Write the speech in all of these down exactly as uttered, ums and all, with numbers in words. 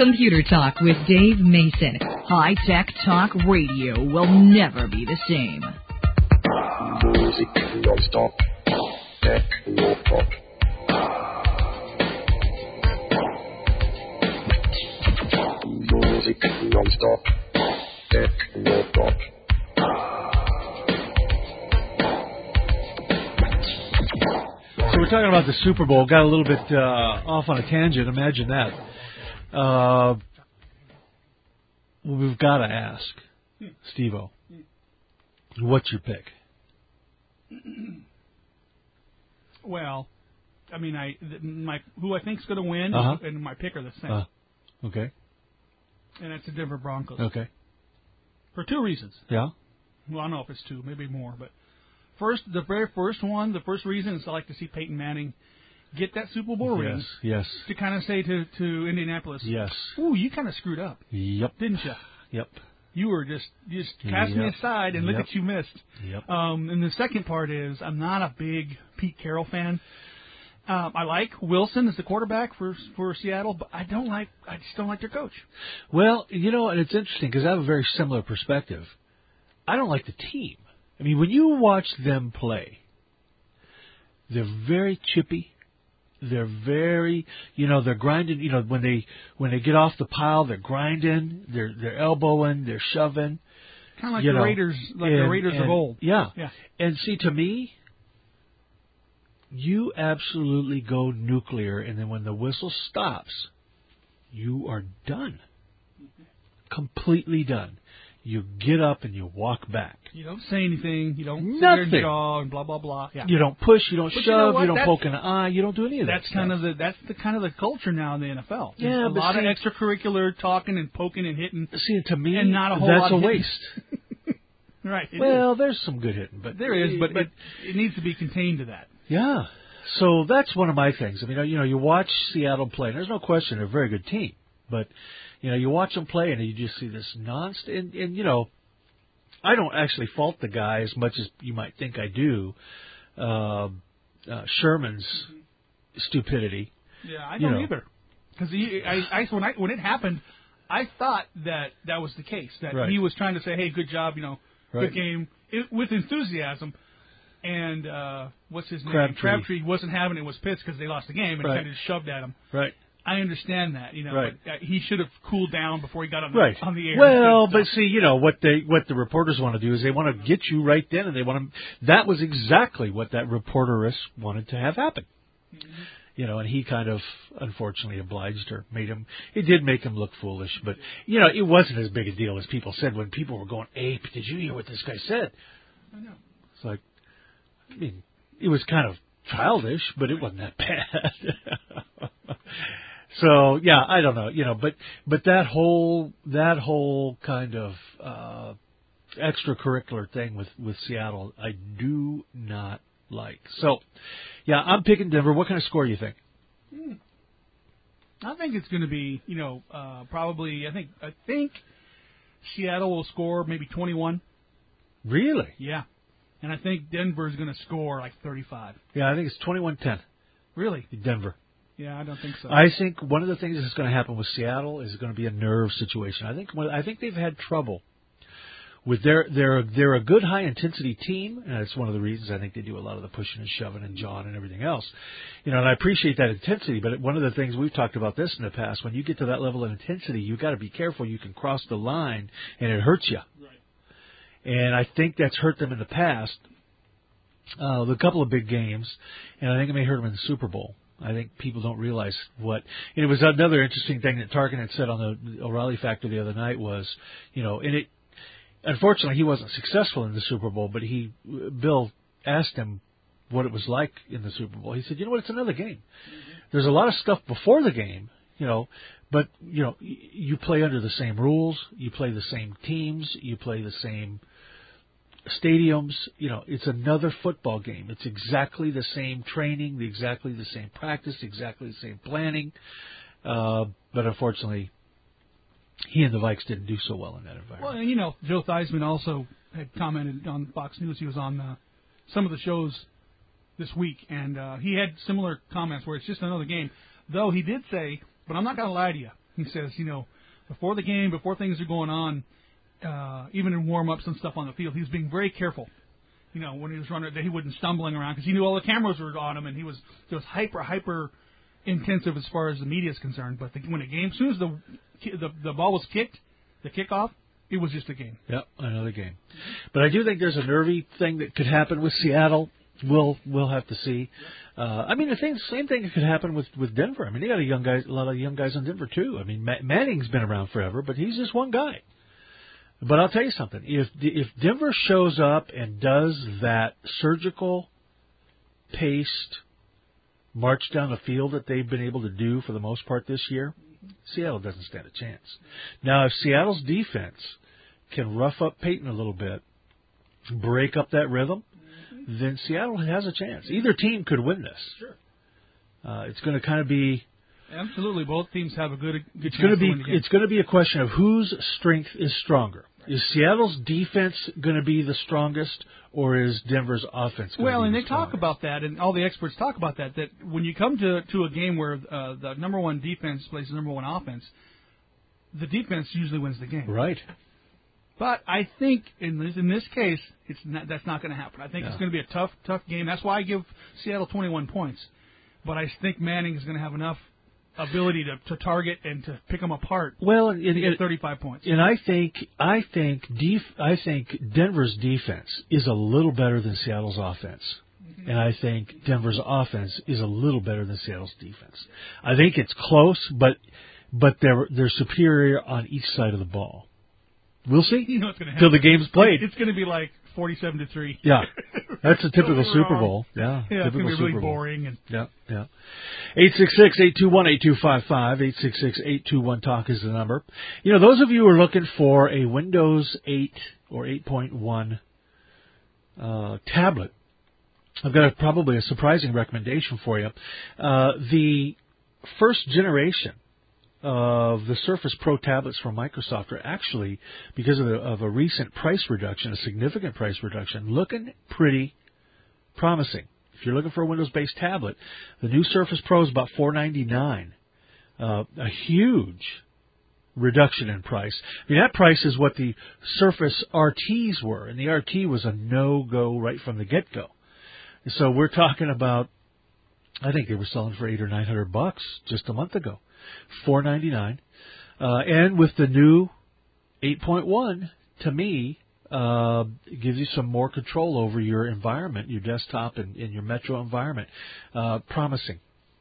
Computer Talk with Dave Mason. High-tech talk radio will never be the same. Music non-stop. Tech non-stop. Music non-stop. Tech non-stop. So we're talking about the Super Bowl. Got a little bit uh, off on a tangent. Imagine that. Uh, well, we've got to ask, Steve-O, what's your pick? Well, I mean, I my who I think's going to win Uh-huh. and my pick are the same, Uh, okay. and that's the Denver Broncos Okay. for two reasons. Yeah. Well, I don't know if it's two, maybe more, but first, the very first one, the first reason is I like to see Peyton Manning get that Super Bowl ring Yes. Yes. to kind of say to to Indianapolis, Yes. "Ooh, you kind of screwed up, Yep. didn't you? Yep. You were just you just cast me Yep. aside, and look Yep. at you missed." Yep. Um, and the second part is I'm not a big Pete Carroll fan. Um, I like Wilson as the quarterback for for Seattle, but I don't like I just don't like their coach. Well, you know, and it's interesting because I have a very similar perspective. I don't like the team. I mean, when you watch them play, they're very chippy. They're very, you know, they're grinding. You know, when they when they get off the pile, they're grinding. They're they're elbowing. They're shoving. Kind of like you the know, Raiders, like and, the Raiders and, of old. Yeah. Yeah. And see, to me, you absolutely go nuclear, and then when the whistle stops, you are done. Completely done. You get up and you walk back. You don't say anything. You don't sit Nothing. there and jaw and blah blah blah. Yeah. You don't push. You don't But shove. you know You, what? don't That's- poke an eye. You don't do any of that. That's kind of the that's the kind of the culture now in the N F L. There's Yeah, a but lot see- of extracurricular talking and poking and hitting. See, to me, and not a whole that's lot a of hitting. waste. Right. it Well, is. there's some good hitting, but there is, but, it it needs to be contained to that. yeah. So that's one of my things. I mean, you know, you watch Seattle play, and there's no question they're a very good team. But, you know, you watch them play, and you just see this nonst and, and, you know, I don't actually fault the guy as much as you might think I do. Uh, uh, Sherman's stupidity. Yeah, I You don't know. either. Because I, I, when I when it happened, I thought that that was the case. That Right. he was trying to say, "Hey, good job, you know, Right. good game," it, with enthusiasm. And uh, what's his name? Crabtree. Crabtree wasn't having it. Was pissed because they lost the game and Right. kind of shoved at him. Right. I understand that, you know. Right. But, uh, he should have cooled down before he got on the, Right. on the air. Well, Instead of but see, you know what they what the reporters want to do is they want to get you right then, and they want to. That was exactly what that reporteress wanted to have happen. Mm-hmm. You know, and he kind of unfortunately obliged her, made him. It did make him look foolish, but you know, it wasn't as big a deal as people said when people were going ape. Did you hear what this guy said? I know. It's like, I mean, it was kind of childish, but it wasn't that bad. So yeah, I don't know, you know, but but that whole that whole kind of uh, extracurricular thing with, with Seattle, I do not like. So yeah, I'm picking Denver. What kind of score do you think? Hmm. I think it's going to be, you know, uh, probably. I think I think Seattle will score maybe twenty-one. Really? Yeah, and I think Denver's going to score like thirty-five. Yeah, I think it's twenty-one ten. Really? Denver. Yeah, I don't think so. I think one of the things that's going to happen with Seattle is going to be a nerve situation. I think I think they've had trouble with their they're they're a good high intensity team, and that's one of the reasons I think they do a lot of the pushing and shoving and jawing and everything else. You know, and I appreciate that intensity. But one of the things we've talked about this in the past, when you get to that level of intensity, you got to be careful. You can cross the line and it hurts you. Right. And I think that's hurt them in the past. Uh, the couple of big games, and I think it may hurt them in the Super Bowl. I think people don't realize what. And it was another interesting thing that Tarkin had said on the O'Reilly Factor the other night was, you know, and it. Unfortunately, he wasn't successful in the Super Bowl, but he, Bill asked him what it was like in the Super Bowl. He said, you know what, it's another game. Mm-hmm. There's a lot of stuff before the game, you know, but, you know, you play under the same rules, you play the same teams, you play the same stadiums, you know, it's another football game. It's exactly the same training, the exactly the same practice, exactly the same planning. Uh, but unfortunately, he and the Vikes didn't do so well in that environment. Well, and, you know, Joe Theismann also had commented on Fox News. He was on uh, some of the shows this week, and uh, he had similar comments where it's just another game. Though he did say, but I'm not going to lie to you, He says, you know, before the game, before things are going on, uh, even in warm-ups and stuff on the field, he was being very careful. You know, when he was running, that he wasn't stumbling around because he knew all the cameras were on him, and he was it was hyper, hyper intensive as far as the media is concerned. But the, when the game, as soon as the, the the ball was kicked, the kickoff, it was just a game. Yep, another game. But I do think there's a nervy thing that could happen with Seattle. We'll we'll have to see. Uh, I mean, the thing, same thing could happen with, with Denver. I mean, they got a young guys, a lot of young guys in Denver too. I mean, Ma- Manning's been around forever, but he's just one guy. But I'll tell you something. If if Denver shows up and does that surgical paced march down the field that they've been able to do for the most part this year, Seattle doesn't stand a chance. Now, if Seattle's defense can rough up Peyton a little bit, break up that rhythm, then Seattle has a chance. Either team could win this. Sure. Uh, it's going to kind of be. Absolutely, both teams have a good. good it's going to be. to win the game. It's going to be a question of whose strength is stronger. Right. Is Seattle's defense going to be the strongest, or is Denver's offense? Going well, to be and the they talk about that, and all the experts talk about that. That when you come to to a game where uh, the number one defense plays the number one offense, the defense usually wins the game. Right. But I think in this in this case, it's not, that's not going to happen. I think yeah. it's going to be a tough, tough game. That's why I give Seattle twenty-one points. But I think Manning is going to have enough ability to, to target and to pick them apart. Well, and, to get and, thirty-five points. And I think I think def, I think Denver's defense is a little better than Seattle's offense. Mm-hmm. And I think Denver's offense is a little better than Seattle's defense. I think it's close, but but they're they're superior on each side of the ball. We'll see. You know what's going to happen. Till the game's played. It's going to be like forty-seven to three. Yeah. That's a typical so Super Bowl. Yeah. Yeah, typical it's going to be Super really Bowl. boring. And Yeah, yeah. eight six six, eight two one, eight two five five. eight six six, eight two one, talk is the number. You know, those of you who are looking for a Windows eight or eight point one uh, tablet, I've got a, probably a surprising recommendation for you. Uh, the first generation of the Surface Pro tablets from Microsoft are actually, because of, the, of a recent price reduction, a significant price reduction, looking pretty promising. If you're looking for a Windows-based tablet, the new Surface Pro is about four ninety-nine. Uh, a huge reduction in price. I mean, that price is what the Surface R Ts were, and the R T was a no-go right from the get-go. So we're talking about, I think they were selling for eight or nine hundred bucks just a month ago. four ninety-nine, uh, and with the new eight point one, to me, uh, it gives you some more control over your environment, your desktop and, and your Metro environment. Uh, promising.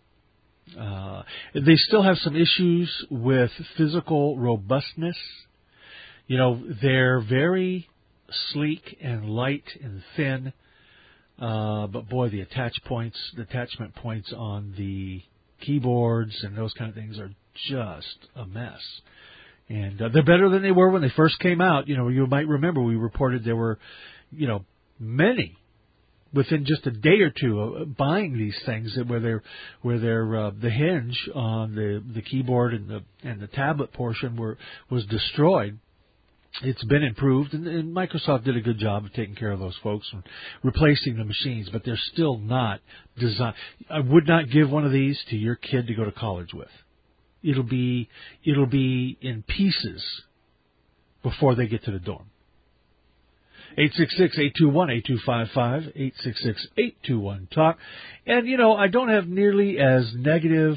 Uh, they still have some issues with physical robustness. You know, they're very sleek and light and thin, uh, but boy, the attach points, the attachment points on the keyboards and those kind of things are just a mess. And uh, they're better than they were when they first came out. You know, you might remember we reported there were, you know, many within just a day or two of buying these things that where they're where they're uh, the hinge on the the keyboard and the and the tablet portion were was destroyed. It's been improved, and, and Microsoft did a good job of taking care of those folks and replacing the machines, but they're still not designed. I would not give one of these to your kid to go to college with. It'll be it'll be in pieces before they get to the dorm. eight six six, eight two one, eight two five five, eight six six, eight two one, talk. And, you know, I don't have nearly as negative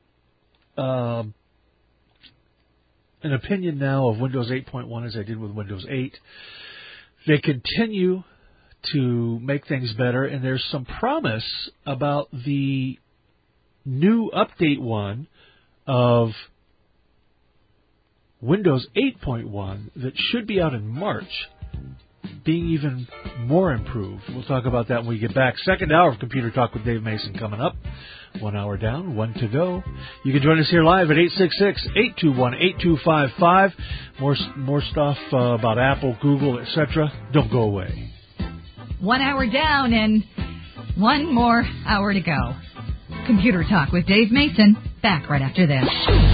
um, an opinion now of Windows eight point one as I did with Windows eight. They continue to make things better, and there's some promise about the new update one of Windows eight point one that should be out in March, being even more improved. We'll talk about that when we get back. Second hour of Computer Talk with Dave Mason coming up. One hour down, one to go. You can join us here live at eight six six, eight two one, eight two five five. More more stuff uh, about Apple, Google, et cetera. Don't go away. One hour down and one more hour to go. Computer Talk with Dave Mason. Back right after this.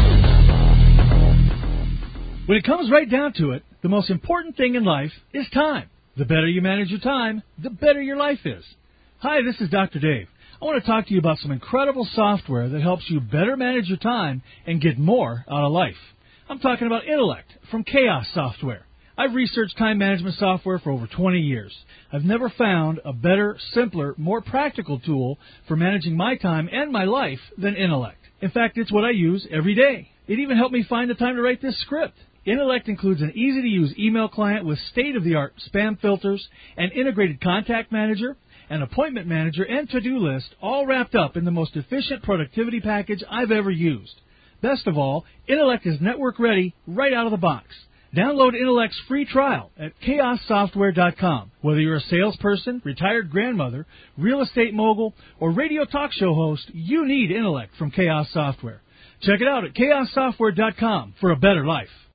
When it comes right down to it, the most important thing in life is time. The better you manage your time, the better your life is. Hi, this is Doctor Dave. I want to talk to you about some incredible software that helps you better manage your time and get more out of life. I'm talking about Intellect from Chaos Software. I've researched time management software for over twenty years. I've never found a better, simpler, more practical tool for managing my time and my life than Intellect. In fact, it's what I use every day. It even helped me find the time to write this script. Intellect includes an easy-to-use email client with state-of-the-art spam filters, an integrated contact manager, an appointment manager, and to-do list, all wrapped up in the most efficient productivity package I've ever used. Best of all, Intellect is network-ready right out of the box. Download Intellect's free trial at chaos software dot com. Whether you're a salesperson, retired grandmother, real estate mogul, or radio talk show host, you need Intellect from Chaos Software. Check it out at chaos software dot com for a better life.